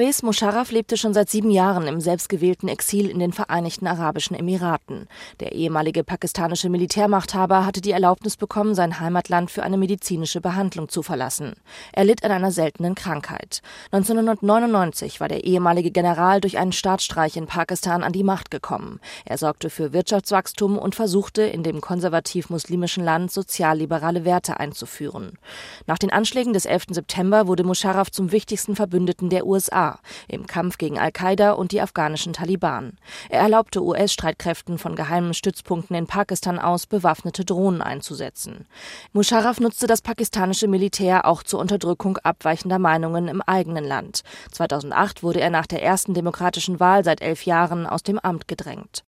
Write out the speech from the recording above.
Pervez Musharraf lebte schon seit 7 Jahren im selbstgewählten Exil in den Vereinigten Arabischen Emiraten. Der ehemalige pakistanische Militärmachthaber hatte die Erlaubnis bekommen, sein Heimatland für eine medizinische Behandlung zu verlassen. Er litt an einer seltenen Krankheit. 1999 war der ehemalige General durch einen Staatsstreich in Pakistan an die Macht gekommen. Er sorgte für Wirtschaftswachstum und versuchte, in dem konservativ-muslimischen Land sozialliberale Werte einzuführen. Nach den Anschlägen des 11. September wurde Musharraf zum wichtigsten Verbündeten der USA im Kampf gegen Al-Qaida und die afghanischen Taliban. Er erlaubte US-Streitkräften von geheimen Stützpunkten in Pakistan aus, bewaffnete Drohnen einzusetzen. Musharraf nutzte das pakistanische Militär auch zur Unterdrückung abweichender Meinungen im eigenen Land. 2008 wurde er nach der ersten demokratischen Wahl seit 11 Jahren aus dem Amt gedrängt.